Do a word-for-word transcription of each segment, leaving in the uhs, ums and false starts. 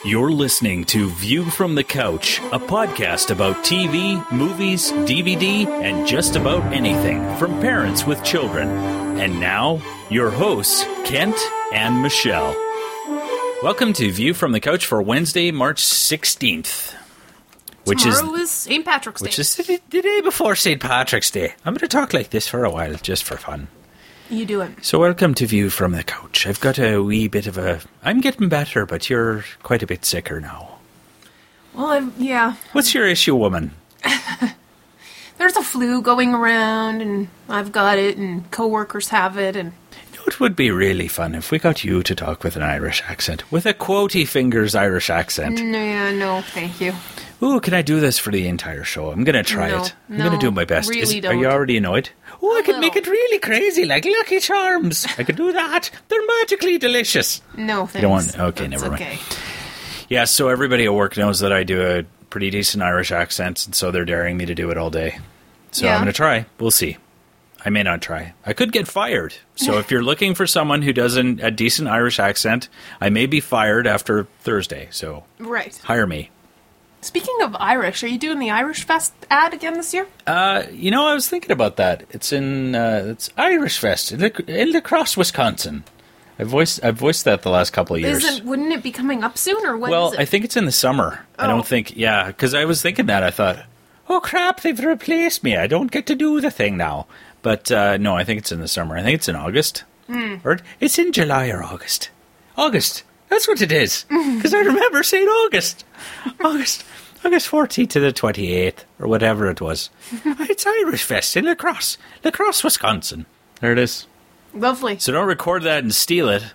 You're listening to View from the Couch, a podcast about T V, movies, D V D, and just about anything from parents with children. And now, your hosts, Kent and Michelle. Welcome to View from the Couch for Wednesday, March sixteenth. Which Tomorrow is, is Saint Patrick's Day. Which is the, the day before Saint Patrick's Day. I'm going to talk like this for a while, just for fun. You do it. So welcome to View from the Couch. I've got a wee bit of a... I'm getting better, but you're quite a bit sicker now. Well, I've, yeah. What's your issue, woman? There's a flu going around, and I've got it, and coworkers have it, and... You know, it would be really fun if we got you to talk with an Irish accent. With a quotey fingers Irish accent. No, yeah, no, thank you. Ooh, can I do this for the entire show? I'm going to try no, it. I'm no, going to do my best. Really Is, don't. Are you already annoyed? Oh, I A could make it little. really crazy, like Lucky Charms. I could do that. They're magically delicious. No, thanks. You don't want... Okay, That's never mind. okay. Yeah, so everybody at work knows that I do a pretty decent Irish accent, and so they're daring me to do it all day. So Yeah. I'm going to try. We'll see. I may not try. I could get fired. So if you're looking for someone who does an, a decent Irish accent, I may be fired after Thursday. So Right. hire me. Speaking of Irish, are you doing the Irish Fest ad again this year? Uh, you know, I was thinking about that. It's in uh, it's Irish Fest in, La- in La Crosse, Wisconsin. I voiced I voiced that the last couple of years. Isn't, wouldn't it be coming up soon, or when well, is it? I think it's in the summer. I Oh. don't think, yeah, because I was thinking that. I thought, oh crap, they've replaced me. I don't get to do the thing now. But uh, no, I think it's in the summer. I think it's in August. Mm. Or it's in July or August. August. That's what it is. Because I remember saying August. August. August fourteenth to the twenty-eighth, or whatever it was. It's Irish Fest in La Crosse. La Crosse, Wisconsin. There it is. Lovely. So don't record that and steal it.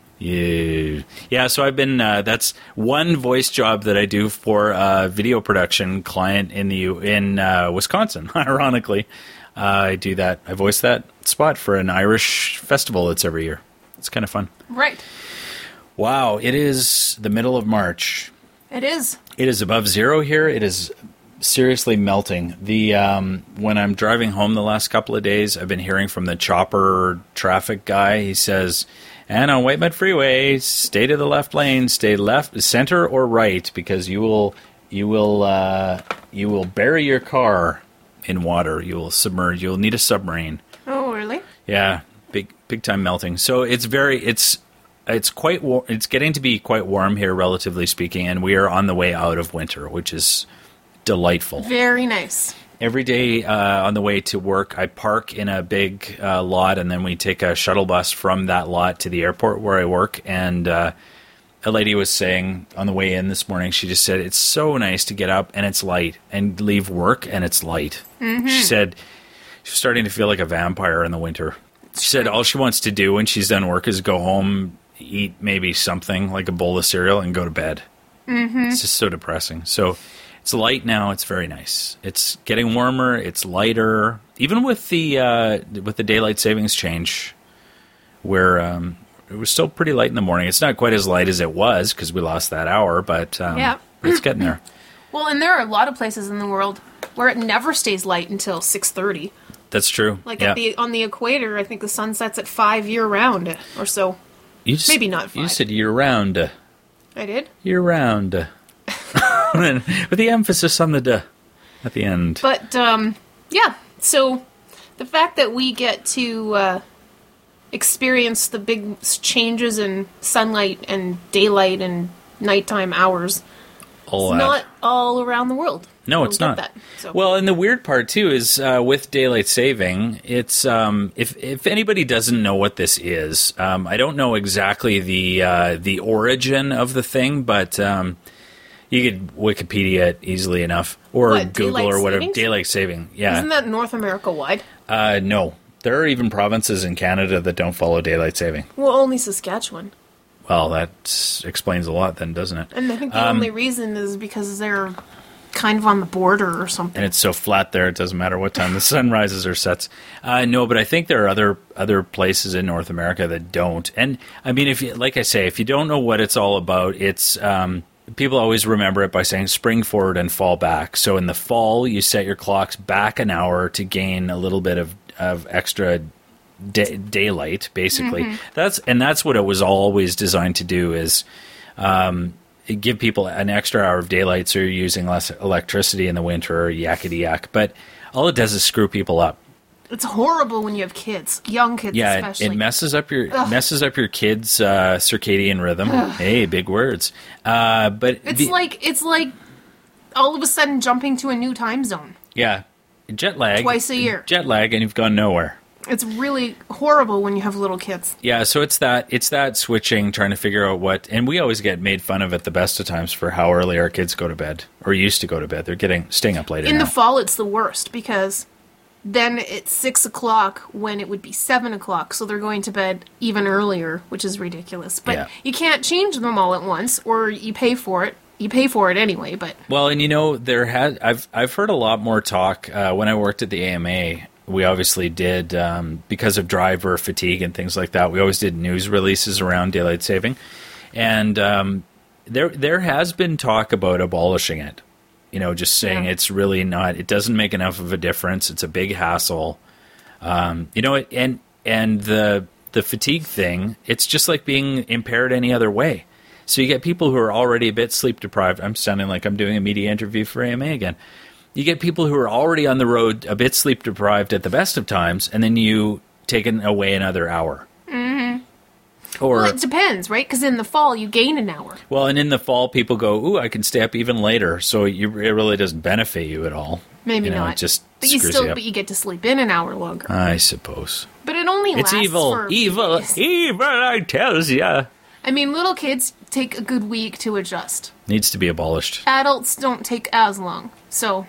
Yeah, yeah. So I've been. Uh, that's one voice job that I do for a video production client in the U- in uh, Wisconsin. Ironically, uh, I do that. I voice that spot for an Irish festival that's every year. It's kind of fun. Right. Wow! It is the middle of March. It is. It is above zero here. It is seriously melting. The um, when I'm driving home the last couple of days, I've been hearing from the chopper traffic guy. He says, "And on Whitemud Freeway, stay to the left lane, stay left, center or right, because you will you will uh, you will bury your car in water. You will submerge. You'll need a submarine." Oh, really? Yeah, big big time melting. So it's very it's. It's quite. War- it's getting to be quite warm here, relatively speaking, and we are on the way out of winter, which is delightful. Very nice. Every day uh, on the way to work, I park in a big uh, lot, and then we take a shuttle bus from that lot to the airport where I work. And uh, a lady was saying on the way in this morning, she just said, "It's so nice to get up and it's light, and leave work and it's light." Mm-hmm. She said she's starting to feel like a vampire in the winter. She said all she wants to do when she's done work is go home, eat maybe something like a bowl of cereal, and go to bed. Mm-hmm. It's just so depressing. So it's light now. It's very nice. It's getting warmer. It's lighter. Even with the uh, with the daylight savings change, where um, it was still pretty light in the morning. It's not quite as light as it was because we lost that hour, but um, Yeah. it's getting there. Well, and there are a lot of places in the world where it never stays light until six thirty. That's true. Like yeah. at the on the equator, I think the sun sets at five year round or so. You just, maybe not You five. said year round. Uh, I did. year round. Uh, with the emphasis on the duh at the end. But um, yeah, so the fact that we get to uh, experience the big s- changes in sunlight and daylight and nighttime hours All is that. not all around the world. No, We it's don't not. get That, so. Well, and the weird part too is uh, with daylight saving, it's um, if if anybody doesn't know what this is, um, I don't know exactly the uh, the origin of the thing, but um, you could Wikipedia it easily enough, or What, Google daylight or whatever. savings? Daylight saving, yeah. Isn't that North America wide? uh, no, there are even provinces in Canada that don't follow daylight saving. Well, only Saskatchewan. Well, that explains a lot, then, doesn't it? And I think the Um, only reason is because they're kind of on the border or something. And it's so flat there, it doesn't matter what time the sun rises or sets. Uh, no, but I think there are other other places in North America that don't. And I mean, if you, like I say, if you don't know what it's all about, it's um, people always remember it by saying spring forward and fall back. So in the fall, you set your clocks back an hour to gain a little bit of, of extra day, daylight, basically. Mm-hmm. That's and that's what it was always designed to do. Is um, give people an extra hour of daylight so you're using less electricity in the winter, or yakety yak. But all it does is screw people up. It's horrible when you have kids, young kids yeah, especially. Yeah, it, it messes up your Ugh. messes up your kids' uh, circadian rhythm. Hey, big words. Uh, but it's the, like it's like all of a sudden jumping to a new time zone. Yeah, jet lag twice a year. Jet lag, and you've gone nowhere. It's really horrible when you have little kids. Yeah, so it's that it's that switching, trying to figure out what, and we always get made fun of at the best of times for how early our kids go to bed or used to go to bed. They're getting staying up later in now. The fall. It's the worst because then it's six o'clock when it would be seven o'clock, so they're going to bed even earlier, which is ridiculous. But yeah. you can't change them all at once, or you pay for it. You pay for it anyway. But well, and you know there had I've I've heard a lot more talk uh, when I worked at the A M A. We obviously did, um, because of driver fatigue and things like that, we always did news releases around daylight saving. And um, there there has been talk about abolishing it. You know, just saying yeah. it's really not, it doesn't make enough of a difference. It's a big hassle. Um, you know, and and the the fatigue thing, it's just like being impaired any other way. So you get people who are already a bit sleep deprived. I'm sounding like I'm doing a media interview for A M A again. You get people who are already on the road, a bit sleep deprived at the best of times, and then you take away another hour. Mm-hmm. Or, well, it depends, right? Because in the fall, you gain an hour. Well, and in the fall, people go, ooh, I can stay up even later. So you, it really doesn't benefit you at all. Maybe you know, not. It just but you screws still, you up. But you get to sleep in an hour longer. I suppose. But it only it's lasts evil, for evil, days. evil, I tells ya. I mean, little kids take a good week to adjust. Needs to be abolished. Adults don't take as long, so...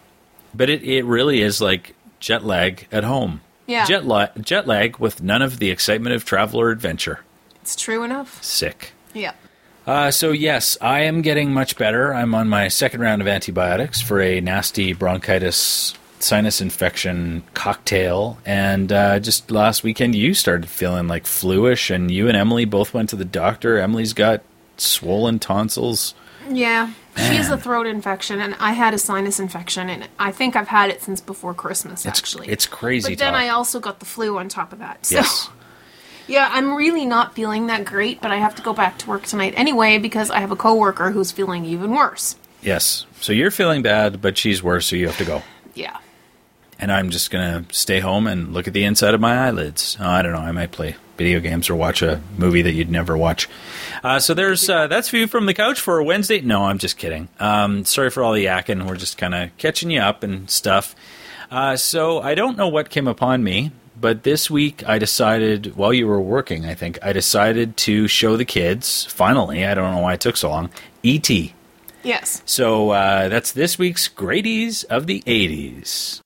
But it, it really is like jet lag at home. Yeah. Jet, la- jet lag with none of the excitement of travel or adventure. It's true enough. Sick. Yeah. Uh, so, yes, I am getting much better. I'm on my second round of antibiotics for a nasty bronchitis sinus infection cocktail. And uh, just last weekend, you started feeling like fluish, and you and Emily both went to the doctor. Emily's got swollen tonsils. Yeah. Man. She has a throat infection, and I had a sinus infection, and I think I've had it since before Christmas, it's, actually. It's crazy But then talk. I also got the flu on top of that. So, yes. Yeah, I'm really not feeling that great, but I have to go back to work tonight anyway because I have a coworker who's feeling even worse. Yes. So you're feeling bad, but she's worse, so you have to go. Yeah. And I'm just going to stay home and look at the inside of my eyelids. Oh, I don't know. I might play video games or watch a movie that you'd never watch. Uh, so there's uh, that's View from the Couch for Wednesday. No, I'm just kidding. Um, sorry for all the yakking. We're just kind of catching you up and stuff. Uh, so I don't know what came upon me, but this week I decided, while you were working, I think, I decided to show the kids, finally, I don't know why it took so long, E T Yes. So uh, that's this week's Grady's of the eighties.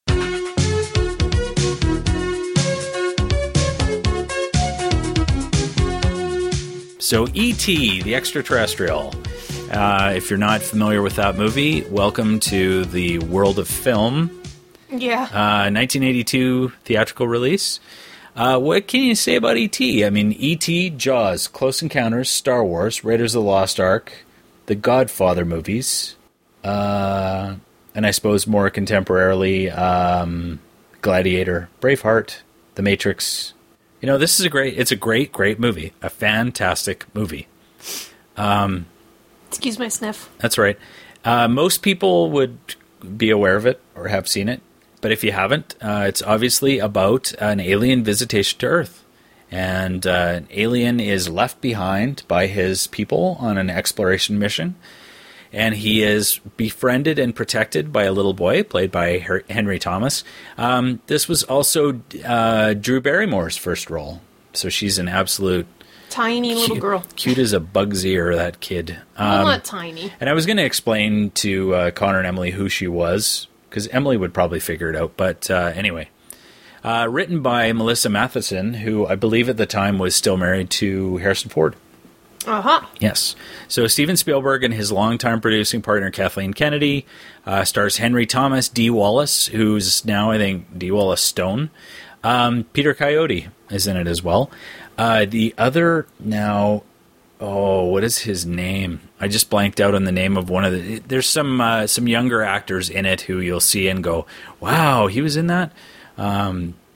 So E T, the extraterrestrial. Uh, if you're not familiar with that movie, welcome to the world of film. Yeah. Uh, nineteen eighty-two theatrical release. Uh, what can you say about E T? I mean, E T, Jaws, Close Encounters, Star Wars, Raiders of the Lost Ark, the Godfather movies, uh, and I suppose more contemporarily, um, Gladiator, Braveheart, The Matrix. You know, this is a great, it's a great, great movie. A fantastic movie. Um, Excuse my sniff. That's right. Uh, most people would be aware of it or have seen it. But if you haven't, uh, it's obviously about an alien visitation to Earth. And uh, an alien is left behind by his people on an exploration mission. And he is befriended and protected by a little boy, played by Her- Henry Thomas. Um, this was also uh, Drew Barrymore's first role. So she's an absolute... Tiny little cute, girl. Cute as a bug's ear, that kid. Um, well, not tiny. And I was going to explain to uh, Connor and Emily who she was, because Emily would probably figure it out. But uh, anyway, uh, written by Melissa Matheson, who I believe at the time was still married to Harrison Ford. Uh-huh. Yes. So Steven Spielberg and his longtime producing partner Kathleen Kennedy, uh, stars Henry Thomas, Dee Wallace, who's now, I think, Dee Wallace Stone. Um, Peter Coyote is in it as well. Uh, the other now... Oh, what is his name? I just blanked out on the name of one of the... There's some uh, some younger actors in it who you'll see and go, wow, he was in that? Um,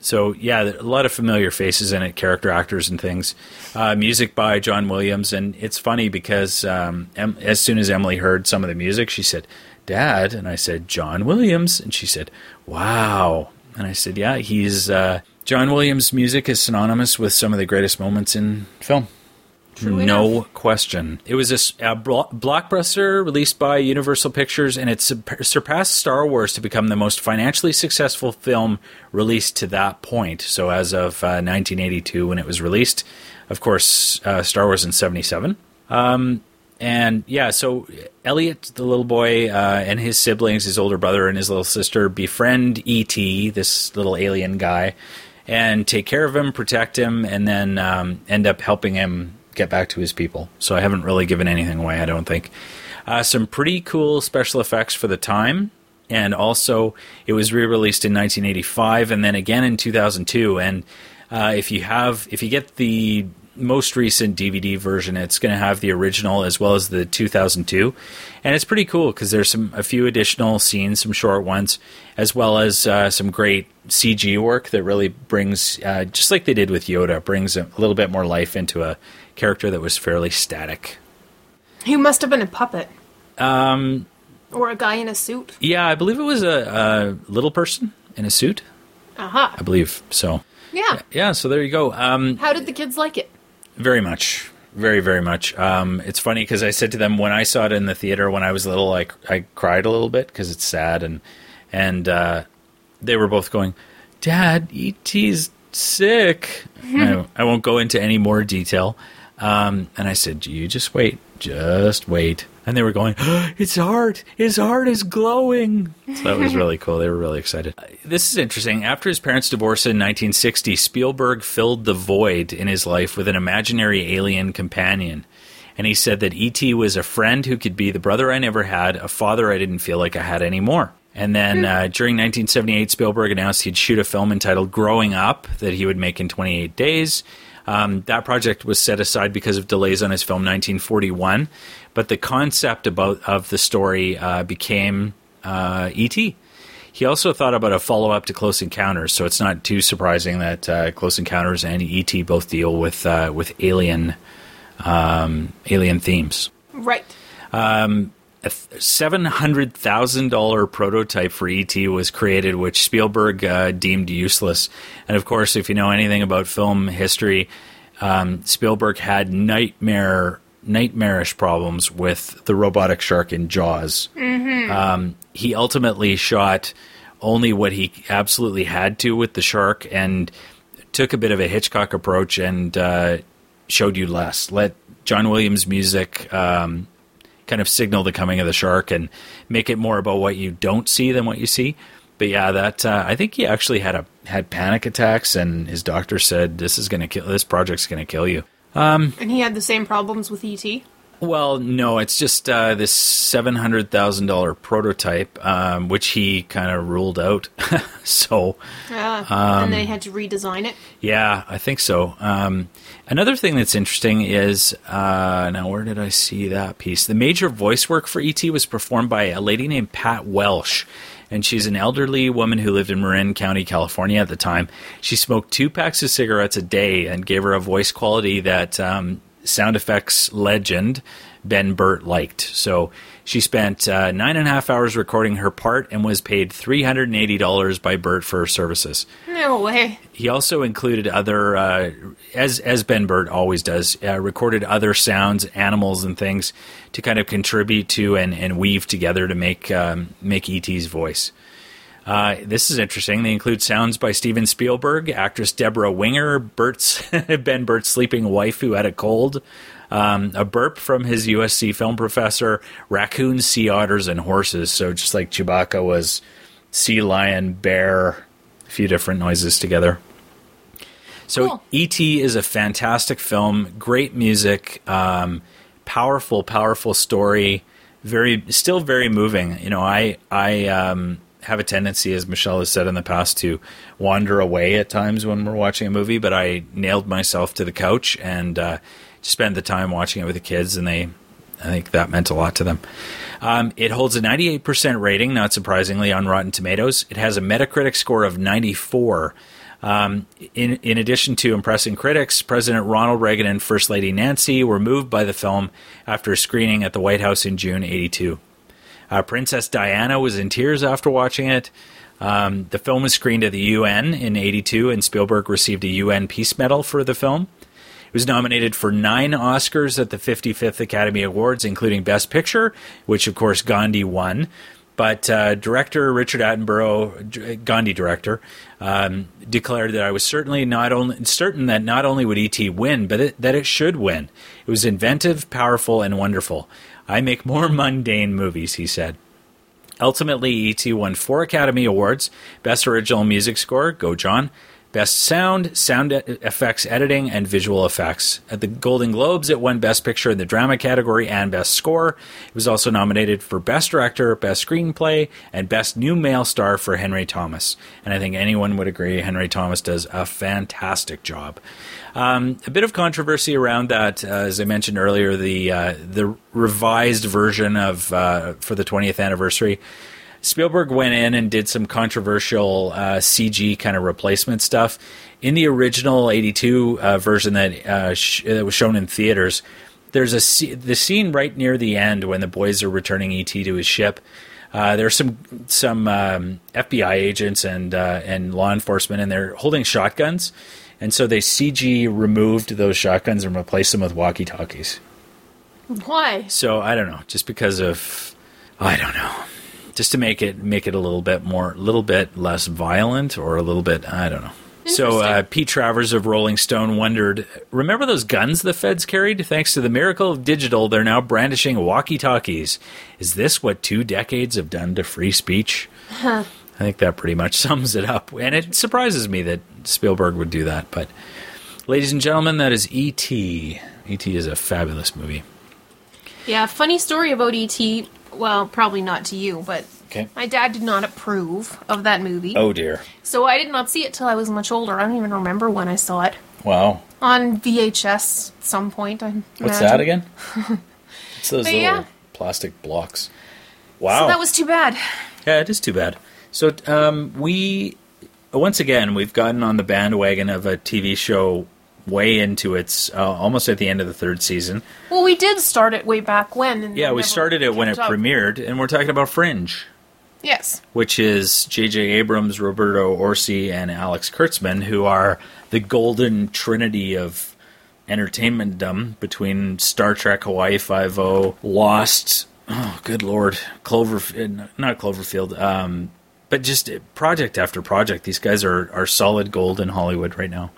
so yeah, a lot of familiar faces in it, character actors and things. Uh, music by John Williams, and it's funny because um, em- as soon as Emily heard some of the music, she said, "Dad," and I said, "John Williams," and she said, "Wow," and I said, "Yeah, he's uh, John Williams' music is synonymous with some of the greatest moments in film." True no enough. question. It was a, s- a blo- blockbuster released by Universal Pictures, and it sur- surpassed Star Wars to become the most financially successful film released to that point. So as of uh, nineteen eighty-two, when it was released, of course, uh, Star Wars in seventy-seven. Um, and yeah, so Elliot, the little boy, uh, and his siblings, his older brother and his little sister, befriend E T, this little alien guy, and take care of him, protect him, and then um, end up helping him get back to his people. So I haven't really given anything away, I don't think. Uh, some pretty cool special effects for the time, and also it was re-released in nineteen eighty-five and then again in two thousand two. And uh, if you have, if you get the most recent D V D version, it's going to have the original as well as the two thousand two, and it's pretty cool because there's some a few additional scenes, some short ones, as well as uh, some great C G work that really brings, uh, just like they did with Yoda, brings a little bit more life into a character that was fairly static. He must have been a puppet. Um, Or a guy in a suit. yeah, I believe it was a, a little person in a suit. Aha. I believe so. Yeah. Yeah, so there you go. Um, How did the kids like it? very much. Very, very much. Um, it's funny because I said to them when I saw it in the theater when I was little, I, I cried a little bit because it's sad. And and uh, they were both going, "Dad, E T's sick." I, I won't go into any more detail. Um, and I said, "You just wait. Just wait." And they were going, oh, "His heart, his heart is glowing." So that was really cool. They were really excited. Uh, This is interesting. After his parents' divorce in nineteen sixty, Spielberg filled the void in his life with an imaginary alien companion. And he said that E T was a friend who could be the brother I never had, a father I didn't feel like I had anymore. And then uh, during nineteen seventy-eight, Spielberg announced he'd shoot a film entitled Growing Up that he would make in twenty-eight days. Um, that project was set aside because of delays on his film nineteen forty-one, but the concept about of the story uh, became uh, E T. He also thought about a follow-up to Close Encounters, so it's not too surprising that uh, Close Encounters and E T both deal with uh, with alien um, alien themes. Right. A seven hundred thousand dollars prototype for E T was created, which Spielberg uh, deemed useless. And of course, if you know anything about film history, um, Spielberg had nightmare, nightmarish problems with the robotic shark in Jaws. Mm-hmm. Um, he ultimately shot only what he absolutely had to with the shark and took a bit of a Hitchcock approach and uh, showed you less. Let John Williams' music Um, kind of signal the coming of the shark and make it more about what you don't see than what you see. But yeah, that uh, I think he actually had a had panic attacks, and his doctor said this is going to kill this project's going to kill you. And he had the same problems with E T? Well, no, it's just uh, this seven hundred thousand dollars prototype, um, which he kind of ruled out. so, Yeah. Um, and they had to redesign it? yeah, I think so. Um, another thing that's interesting is, uh, now where did I see that piece? The major voice work for E T was performed by a lady named Pat Welsh, and she's an elderly woman who lived in Marin County, California at the time. She smoked two packs of cigarettes a day and gave her a voice quality that um, sound effects legend Ben Burt liked. So she spent uh, nine and a half hours recording her part and was paid three hundred eighty dollars by Burt for her services. No way. He also included other, uh, as as Ben Burt always does, uh, recorded other sounds, animals, and things to kind of contribute to and, and weave together to make um, make E T's voice. Uh, this is interesting. They include sounds by Steven Spielberg, actress Deborah Winger, Burt's Ben Burt's sleeping wife who had a cold, um, a burp from his U S C film professor, raccoons, sea otters, and horses. So just like Chewbacca was sea lion, bear, a few different noises together. So Cool. E T is a fantastic film, great music, um, powerful, powerful story, very, still very moving. You know, I, I, um, have a tendency, as Michelle has said in the past, to wander away at times when we're watching a movie, but I nailed myself to the couch and uh, spent the time watching it with the kids, and they, I think that meant a lot to them. Um, it holds a ninety-eight percent rating, not surprisingly, on Rotten Tomatoes. It has a Metacritic score of ninety-four. Um, in, in addition to impressing critics, President Ronald Reagan and First Lady Nancy were moved by the film after a screening at the White House in June eighty-two. Uh, Princess Diana was in tears after watching it. Um, the film was screened at the U N in eighty-two, and Spielberg received a U N Peace Medal for the film. It was nominated for nine Oscars at the fifty-fifth Academy Awards, including Best Picture, which, of course, Gandhi won. But uh, director Richard Attenborough, Gandhi director, um, declared that I was certainly not only certain that not only would E T win, but it, that it should win. It was inventive, powerful, and wonderful. I make more mundane movies, he said. Ultimately, E T won four Academy Awards: Best Original Music Score, go John; Best Sound, Sound Effects Editing, and Visual Effects. At the Golden Globes, it won Best Picture in the Drama category and Best Score. It was also nominated for Best Director, Best Screenplay, and Best New Male Star for Henry Thomas. And I think anyone would agree Henry Thomas does a fantastic job. Um, a bit of controversy around that, uh, as I mentioned earlier, the uh, the revised version of uh, for the twentieth anniversary. Spielberg went in and did some controversial uh, C G kind of replacement stuff. In the original eighty-two uh, version that, uh, sh- that was shown in theaters, there's a c- the scene right near the end when the boys are returning E T to his ship. Uh, there's some some um, F B I agents and uh, and law enforcement, and they're holding shotguns. And so they C G removed those shotguns and replaced them with walkie-talkies. Why? So I don't know, just because of I don't know. Just to make it make it a little bit more, a little bit less violent, or a little bit, I don't know. So uh, Pete Travers of Rolling Stone wondered, remember those guns the feds carried? Thanks to the miracle of digital, they're now brandishing walkie-talkies. Is this what two decades have done to free speech? Huh. I think that pretty much sums it up. And it surprises me that Spielberg would do that. But, ladies and gentlemen, that is E T E T is a fabulous movie. Yeah, funny story about E T Well, probably not to you, but okay. My dad did not approve of that movie. Oh, dear. So I did not see it till I was much older. I don't even remember when I saw it. Wow. On V H S at some point, I imagine. What's that again? It's those but little yeah. plastic blocks. Wow. So that was too bad. Yeah, it is too bad. So um, we, once again, we've gotten on the bandwagon of a T V show way into its, uh, almost at the end of the third season. Well, we did start it way back when. And yeah, we started it when it up. premiered, and we're talking about Fringe. Yes. Which is J J Abrams, Roberto Orci, and Alex Kurtzman, who are the golden trinity of entertainmentdom between Star Trek, Hawaii Five-O, Lost, oh, good lord, Cloverfield, not Cloverfield, um, but just project after project. These guys are, are solid gold in Hollywood right now.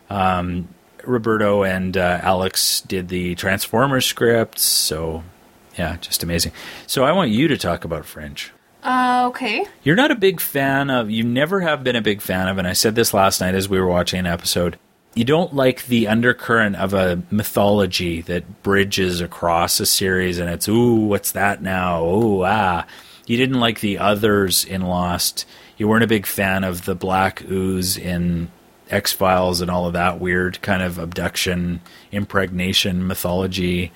Um, Roberto and uh, Alex did the Transformers scripts, so yeah, just amazing. So I want you to talk about Fringe. Uh, okay. You're not a big fan of, you never have been a big fan of, and I said this last night as we were watching an episode, you don't like the undercurrent of a mythology that bridges across a series, and it's, ooh, what's that now? Ooh, ah. You didn't like the others in Lost. You weren't a big fan of the black ooze in X-Files and all of that weird kind of abduction, impregnation, mythology.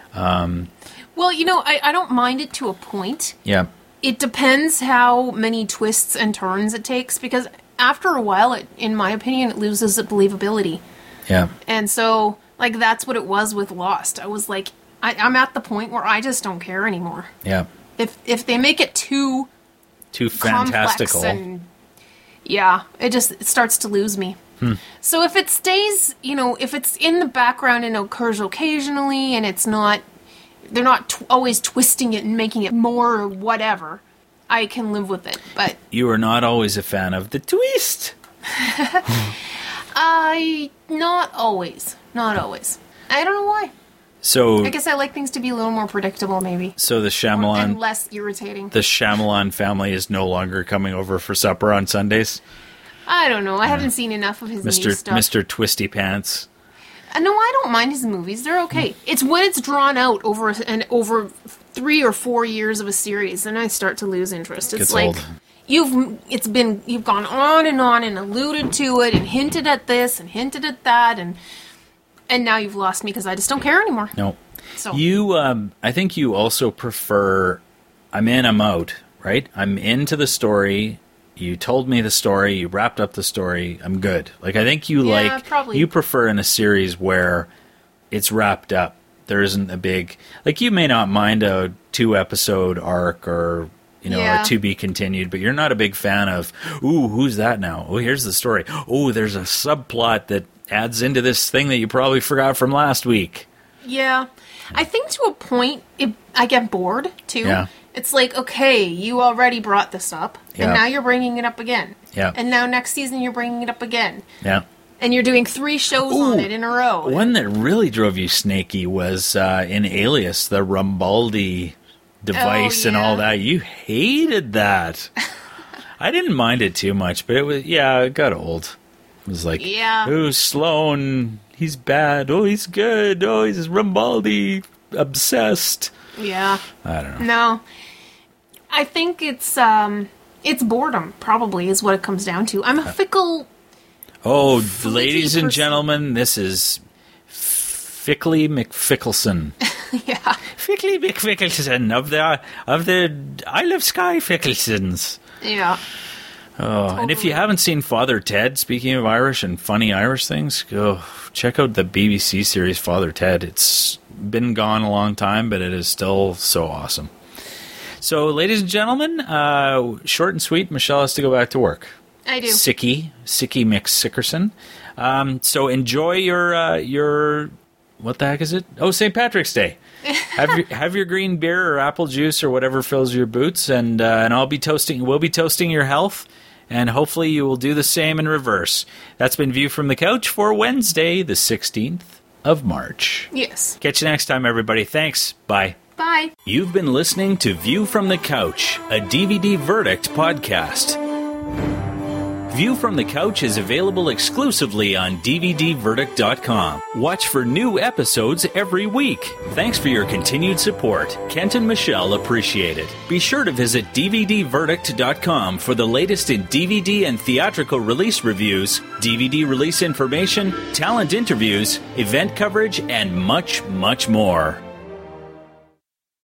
Um, well, you know, I, I don't mind it to a point. Yeah. It depends how many twists and turns it takes, because after a while, it, in my opinion, it loses its believability. Yeah. And so, like, that's what it was with Lost. I was like, I, I'm at the point where I just don't care anymore. Yeah. If if they make it too... Too fantastical. And, yeah, it just it starts to lose me. Hmm. So if it stays, you know, if it's in the background and occurs occasionally, and it's not... They're not t- always twisting it and making it more or whatever, I can live with it, but... You are not always a fan of the twist. I... Not always. Not always. I don't know why. So... I guess I like things to be a little more predictable, maybe. So the Shyamalan... And less irritating. The Shyamalan family is no longer coming over for supper on Sundays? I don't know. I haven't mm. seen enough of his Mister new stuff. Mister Twisty Pants. Uh, no, I don't mind his movies. They're okay. It's when it's drawn out over and over three or four years of a series, and I start to lose interest. It's Gets like old. you've it's been you've gone on and on and alluded to it and hinted at this and hinted at that, and and now you've lost me because I just don't care anymore. No. So you, um, I think you also prefer. I'm in, I'm out. Right? I'm into the story. You told me the story. You wrapped up the story. I'm good. Like, I think you Yeah, like, probably. you prefer in a series where it's wrapped up. There isn't a big, like, you may not mind a two episode arc or, you know, Yeah. a to be continued, but you're not a big fan of, ooh, who's that now? Oh, here's the story. Oh, there's a subplot that adds into this thing that you probably forgot from last week. Yeah. I think to a point, it, I get bored, too. Yeah. It's like, okay, you already brought this up, Yeah. and now you're bringing it up again. Yeah. And now next season you're bringing it up again. Yeah. And you're doing three shows on Ooh, it in a row. One that really drove you snaky was uh, in Alias, the Rumbaldi device Oh, and all yeah. that. You hated that. I didn't mind it too much, but it was, yeah, it got old. It was like, Yeah. oh, Sloan, he's bad. Oh, he's good. Oh, he's Rumbaldi obsessed. Yeah. I don't know. No. I think it's, um, it's boredom, probably, is what it comes down to. I'm a fickle... Oh, Flaky ladies and person. gentlemen, this is Fickley McFickleson. Yeah. Fickley McFickleson of the of the Isle of Skye Fickelsons. Yeah. Oh, and if you Totally. haven't seen Father Ted, speaking of Irish and funny Irish things, go check out the B B C series Father Ted. It's been gone a long time, but it is still so awesome. So, ladies and gentlemen, uh, short and sweet, Michelle has to go back to work. I do. Sicky, Sicky McSickerson. Um, so enjoy your uh, your what the heck is it? Oh, Saint Patrick's Day. have your have your green beer or apple juice or whatever fills your boots, and uh, and I'll be toasting. We'll be toasting your health, and hopefully you will do the same in reverse. That's been View from the Couch for Wednesday, the sixteenth of March. Yes. Catch you next time, everybody. Thanks. Bye. Bye. You've been listening to View from the Couch, a D V D Verdict podcast. View from the Couch is available exclusively on D V D verdict dot com. Watch for new episodes every week. Thanks for your continued support. Kent and Michelle appreciate it. Be sure to visit D V D verdict dot com for the latest in D V D and theatrical release reviews, D V D release information, talent interviews, event coverage, and much, much more.